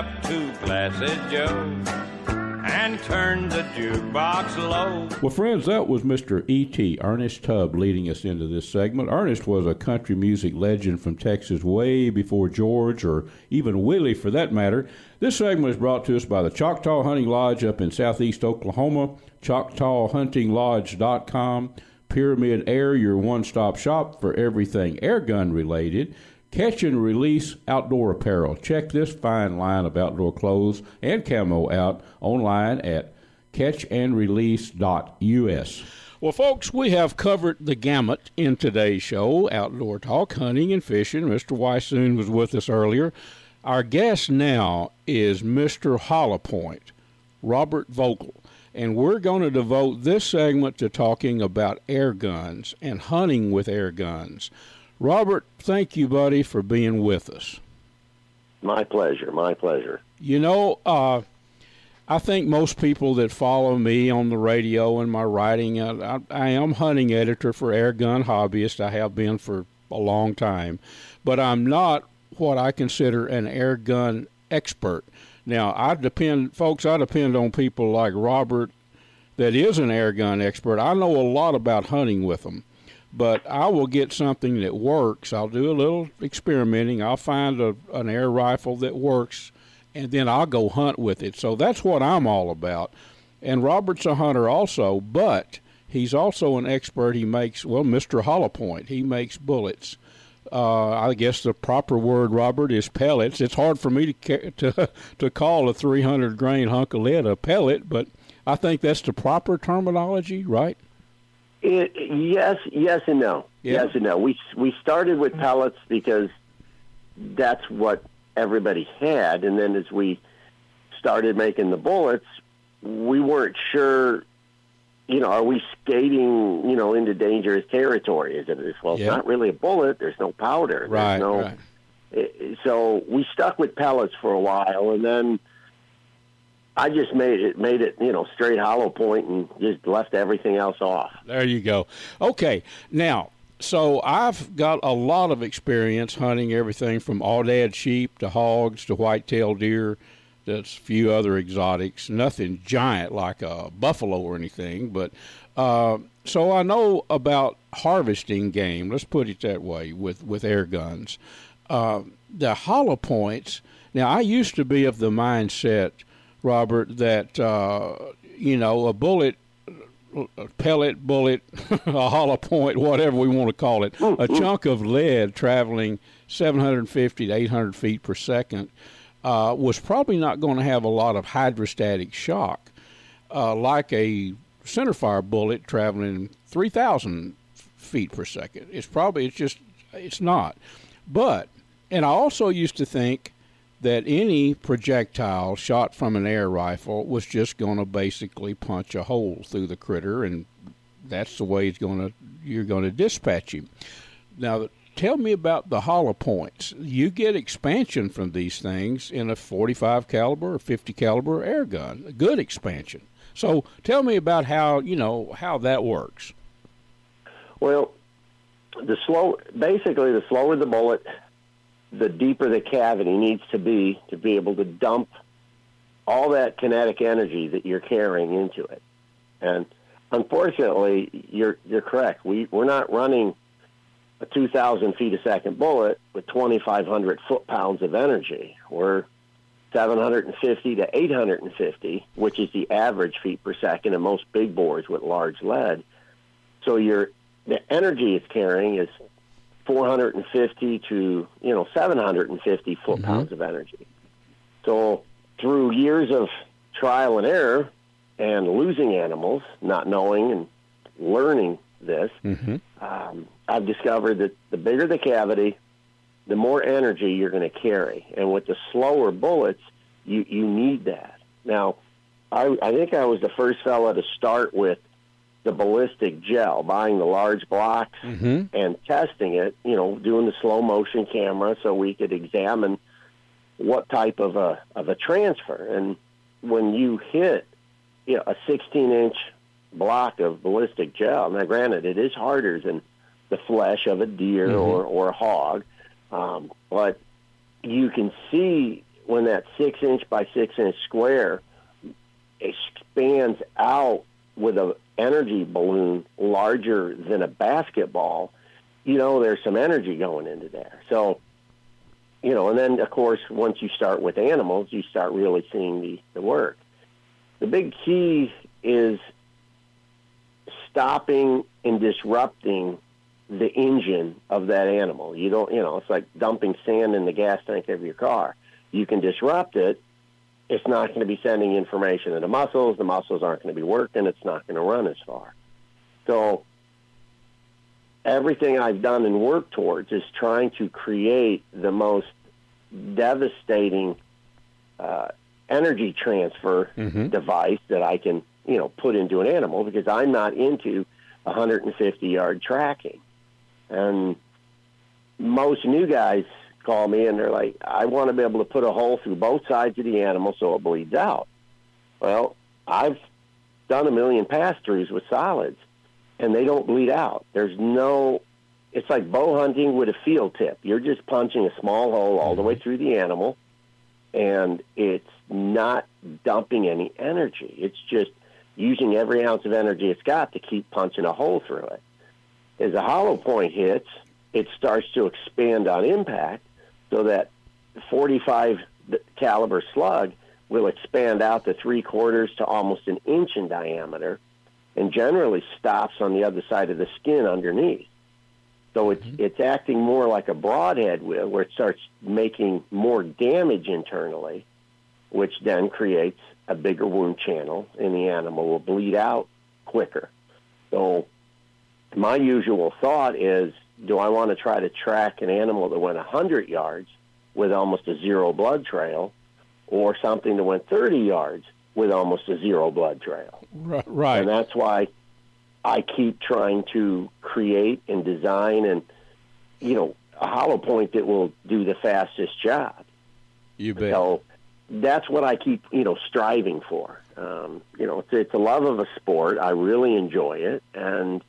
up to Placid Joe and turned the jukebox low. Well, friends, that was Mr. E.T. Ernest Tubb leading us into this segment. Ernest was a country music legend from Texas way before George, or even Willie for that matter. This segment is brought to us by the Choctaw Hunting Lodge up in southeast Oklahoma, ChoctawHuntingLodge.com, Pyramid Air, your one-stop shop for everything airgun related. Catch and Release Outdoor Apparel. Check this fine line of outdoor clothes and camo out online at catchandrelease.us. Well, folks, we have covered the gamut in today's show, Outdoor Talk, hunting and fishing. Mr. Weissoon was with us earlier. Our guest now is Mr. Hollowpoint, Robert Vogel, and we're going to devote this segment to talking about air guns and hunting with air guns. Robert, thank you, buddy, for being with us. My pleasure, my pleasure. You know, I think most people that follow me on the radio and my writing, I am hunting editor for Air Gun Hobbyist. I have been for a long time. But I'm not what I consider an air gun expert. Now, I depend on people like Robert that is an air gun expert. I know a lot about hunting with them. But I will get something that works. I'll do a little experimenting. I'll find an air rifle that works, and then I'll go hunt with it. So that's what I'm all about. And Robert's a hunter also, but he's also an expert. He makes, well, Mr. Hollowpoint, he makes bullets. I guess the proper word, Robert, is pellets. It's hard for me to call a 300-grain hunk of lead a pellet, but I think that's the proper terminology, right? Yes and no. Yeah. Yes and no. We started with pellets because that's what everybody had, and then as we started making the bullets, we weren't sure, are we skating, into dangerous territory? Is it, well, It's not really a bullet. There's no powder. Right, right. So we stuck with pellets for a while, and then I just made it, straight hollow point and just left everything else off. There you go. Okay. Now, so I've got a lot of experience hunting everything from aoudad sheep to hogs to white-tailed deer. That's a few other exotics. Nothing giant like a buffalo or anything. But so I know about harvesting game, let's put it that way, with air guns. The hollow points, now I used to be of the mindset, Robert, that, a bullet, a pellet bullet, a hollow point, whatever we want to call it, a chunk of lead traveling 750 to 800 feet per second was probably not going to have a lot of hydrostatic shock like a centerfire bullet traveling 3,000 feet per second. It's not. But, and I also used to think that any projectile shot from an air rifle was just going to basically punch a hole through the critter, and that's the way you're going to dispatch him. Now, tell me about the hollow points. You get expansion from these things in a 45 caliber or 50 caliber air gun, a good expansion. So tell me about how that works. Well, the slower the bullet, the deeper the cavity needs to be able to dump all that kinetic energy that you're carrying into it. And unfortunately, you're correct. We're not running a 2,000 feet a second bullet with 2,500 foot-pounds of energy. We're 750 to 850, which is the average feet per second in most big bores with large lead. So the energy it's carrying is 450 to 750 foot-pounds of energy. So through years of trial and error and losing animals, not knowing and learning this, I've discovered that the bigger the cavity, the more energy you're going to carry. And with the slower bullets, you need that. Now, I think I was the first fella to start with the ballistic gel, buying the large blocks and testing it, doing the slow motion camera so we could examine what type of a transfer. And when you hit a 16-inch block of ballistic gel, now granted, it is harder than the flesh of a deer or a hog, but you can see that 6-inch by 6-inch square expands out with an energy balloon larger than a basketball, there's some energy going into there. So, and then, of course, once you start with animals, you start really seeing the work. The big key is stopping and disrupting the engine of that animal. You don't, it's like dumping sand in the gas tank of your car. You can disrupt it. It's not going to be sending information to the muscles. The muscles aren't going to be working. It's not going to run as far. So everything I've done and worked towards is trying to create the most devastating energy transfer device that I can, put into an animal, because I'm not into 150-yard tracking. And most new guys call me and they're like, I want to be able to put a hole through both sides of the animal so it bleeds out. Well, I've done 1 million pass-throughs with solids, and they don't bleed out. It's like bow hunting with a field tip. You're just punching a small hole all the way through the animal, and it's not dumping any energy. It's just using every ounce of energy it's got to keep punching a hole through it. As a hollow point hits, it starts to expand on impact, so that 45 caliber slug will expand out to 3/4 to almost 1 inch in diameter, and generally stops on the other side of the skin underneath. So it's acting more like a broadhead will, where it starts making more damage internally, which then creates a bigger wound channel, and the animal will bleed out quicker. So my usual thought is, do I want to try to track an animal that went 100 yards with almost a zero blood trail, or something that went 30 yards with almost a zero blood trail? Right. And that's why I keep trying to create and design and, a hollow point that will do the fastest job. You bet. So that's what I keep, striving for. It's a love of a sport. I really enjoy it. And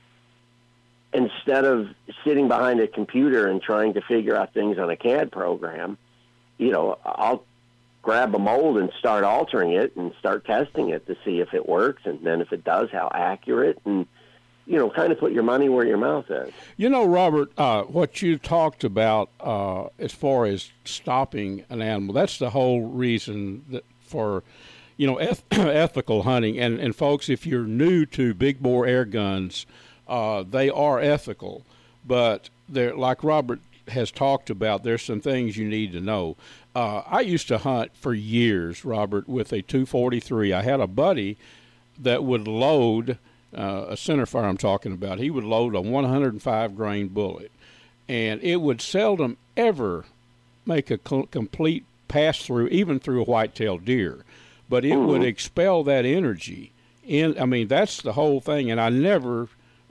instead of sitting behind a computer and trying to figure out things on a CAD program, I'll grab a mold and start altering it and start testing it to see if it works, and then if it does, how accurate, and kind of put your money where your mouth is. Robert, what you talked about as far as stopping an animal, that's the whole reason for ethical hunting. And folks, if you're new to big bore air guns, they are ethical, but they're, like Robert has talked about, there's some things you need to know. I used to hunt for years, Robert, with a 243. I had a buddy that would load a centerfire I'm talking about. He would load a 105 grain bullet, and it would seldom ever make a complete pass through, even through a white-tailed deer, but it would expel that energy. That's the whole thing. And I never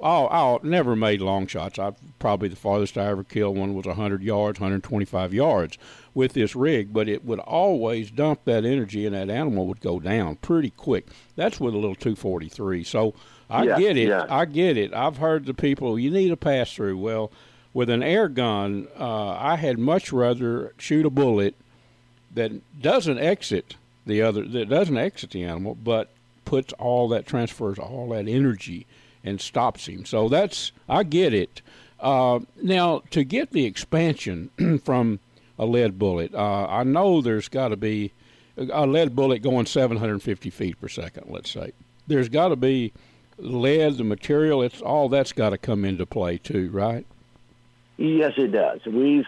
made long shots. Probably the farthest I ever killed one was 100 yards, 125 yards with this rig, but it would always dump that energy, and that animal would go down pretty quick. That's with a little 243. So I get it. Yeah. I get it. I've heard the people, you need a pass-through. Well, with an air gun, I had much rather shoot a bullet that doesn't exit the animal, but transfers all that energy and stops him. So I get it. Now, to get the expansion from a lead bullet, I know there's got to be a lead bullet going 750 feet per second, let's say. There's got to be lead, the material, all that's got to come into play too, right? Yes, it does. We've,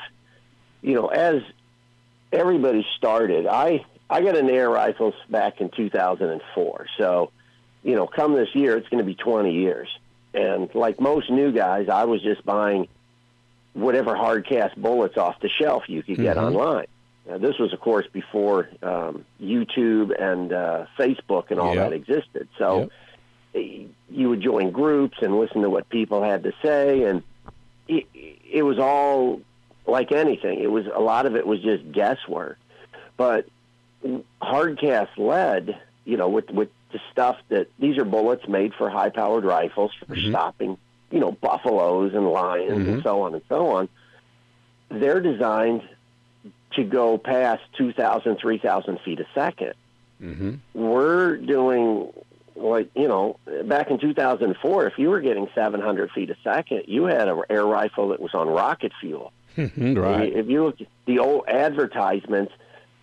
as everybody started, I got an air rifle back in 2004. So, come this year, it's going to be 20 years. And like most new guys, I was just buying whatever hard cast bullets off the shelf you could get online. Now, this was, of course, before YouTube and Facebook and all that existed. So you would join groups and listen to what people had to say, and it was all like anything. A lot of it was just guesswork. But hard cast lead, with the stuff that these are bullets made for high-powered rifles for stopping, buffaloes and lions and so on and so on. They're designed to go past 2,000, 3,000 feet a second. Mm-hmm. We're doing, like, back in 2004, if you were getting 700 feet a second, you had an air rifle that was on rocket fuel. Right. If you look at the old advertisements,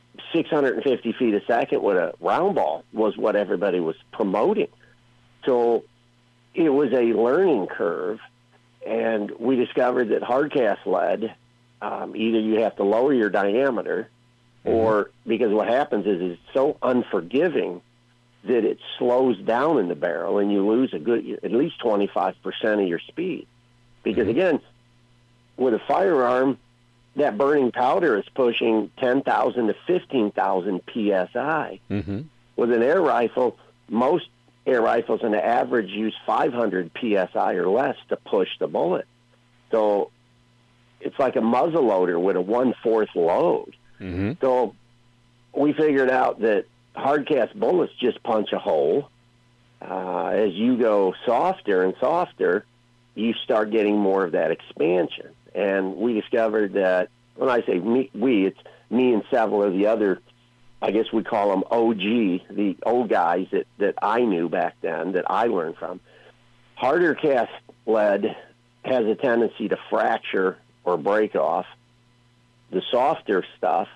650 feet a second with a round ball was what everybody was promoting. So it was a learning curve, and we discovered that hard cast lead, either you have to lower your diameter, or because what happens is it's so unforgiving that it slows down in the barrel, and you lose at least 25% of your speed. Because again, with a firearm, that burning powder is pushing 10,000 to 15,000 psi. With an air rifle, most air rifles on the average use 500 psi or less to push the bullet. So it's like a muzzle loader with a 1/4 load. So we figured out that hard cast bullets just punch a hole. As you go softer and softer, you start getting more of that expansion. And we discovered that, when I say it's me and several of the other, I guess we call them OG, the old guys that I knew back then, that I learned from. Harder cast lead has a tendency to fracture or break off. The softer stuff,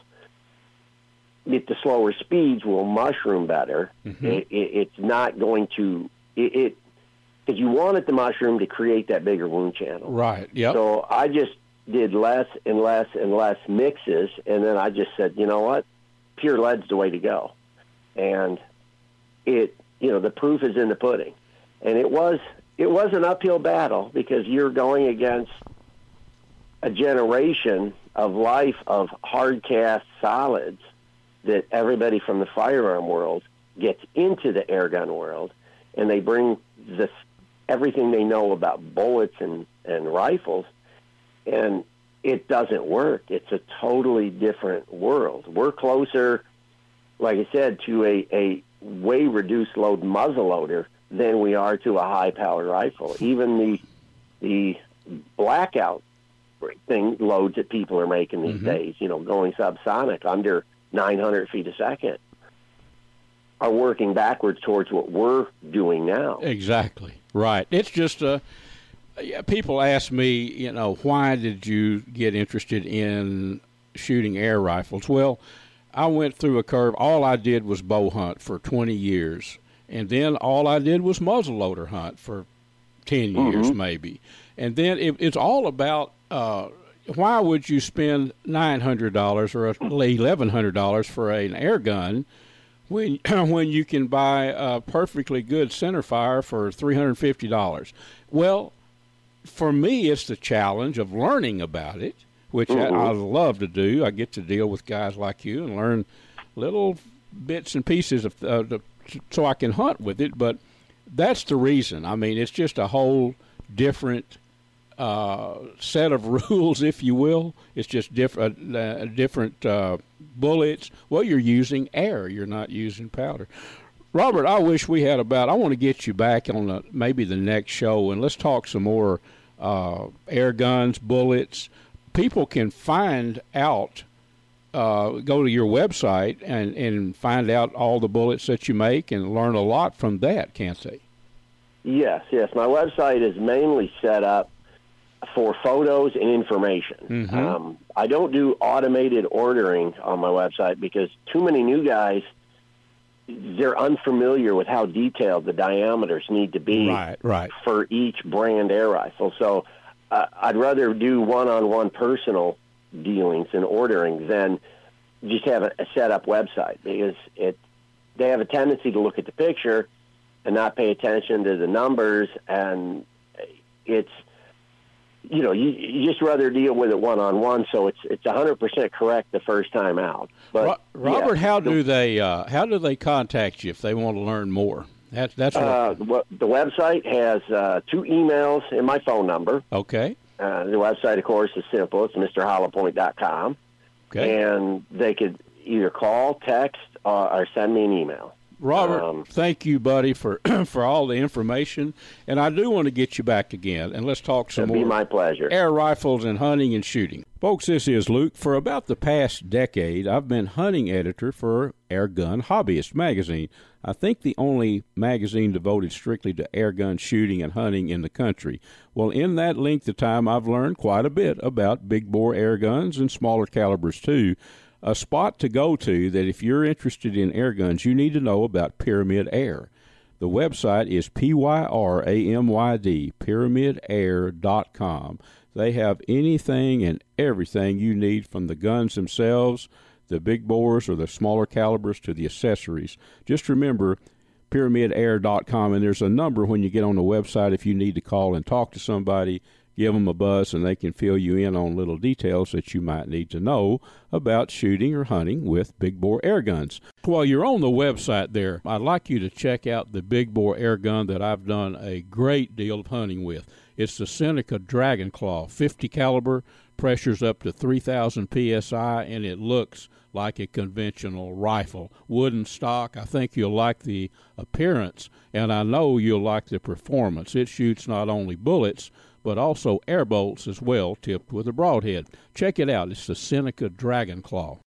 at the slower speeds, will mushroom better. It's not going to, because you want it to mushroom to create that bigger wound channel. Right, yep. So I just did less and less and less mixes, and then I just said, you know what? Pure lead's the way to go. And the proof is in the pudding. And it was an uphill battle, because you're going against a generation of life of hard cast solids that everybody from the firearm world gets into the air gun world, and they bring everything they know about bullets and rifles, and it doesn't work. It's a totally different world. We're closer, like I said, to a way reduced load muzzleloader than we are to a high-powered rifle. Even the blackout thing loads that people are making these days, going subsonic under 900 feet a second, are working backwards towards what we're doing now. Exactly. Right. It's just people ask me, why did you get interested in shooting air rifles? Well, I went through a curve. All I did was bow hunt for 20 years, and then all I did was muzzleloader hunt for 10 years maybe. And then it's all about why would you spend $900 or $1,100 for an air gun when you can buy a perfectly good centerfire for $350? Well, for me, it's the challenge of learning about it, which I love to do. I get to deal with guys like you and learn little bits and pieces so I can hunt with it. But that's the reason. I mean, it's just a whole different set of rules, if you will. It's just different bullets. Well, you're using air. You're not using powder. Robert, I wish we had I want to get you back on maybe the next show, and let's talk some more air guns, bullets. People can find out, go to your website and find out all the bullets that you make and learn a lot from that, can't they? Yes. My website is mainly set up for photos and information. I don't do automated ordering on my website because too many new guys, they're unfamiliar with how detailed the diameters need to be for each brand air rifle. So I'd rather do one-on-one personal dealings and ordering than just have a set-up website, because they have a tendency to look at the picture and not pay attention to the numbers, and it's you just rather deal with it one-on-one, so it's 100% correct the first time out. But Robert, how do they contact you if they want to learn more? That's what the website has 2 emails and my phone number. Okay. The website, of course, is simple. It's MrHollopoint.com. Okay. And they could either call, text, or send me an email. Robert, thank you, buddy, for for all the information. And I do want to get you back again, and let's talk some more. It'd be my pleasure. Air rifles and hunting and shooting. Folks, this is Luke. For about the past decade, I've been hunting editor for Air Gun Hobbyist magazine. I think the only magazine devoted strictly to air gun shooting and hunting in the country. Well, in that length of time, I've learned quite a bit about big bore air guns and smaller calibers, too. A spot to go to that if you're interested in air guns, you need to know about Pyramyd Air. The website is PYRAMYD, PyramydAir.com. They have anything and everything you need, from the guns themselves, the big bores or the smaller calibers, to the accessories. Just remember PyramydAir.com, and there's a number when you get on the website if you need to call and talk to somebody. Give them a buzz, and they can fill you in on little details that you might need to know about shooting or hunting with big-bore air guns. While you're on the website there, I'd like you to check out the big-bore air gun that I've done a great deal of hunting with. It's the Seneca Dragon Claw, 50 caliber, pressures up to 3,000 psi, and it looks like a conventional rifle. Wooden stock. I think you'll like the appearance, and I know you'll like the performance. It shoots not only bullets, but also air bolts as well, tipped with a broadhead. Check it out. It's the Seneca Dragon Claw.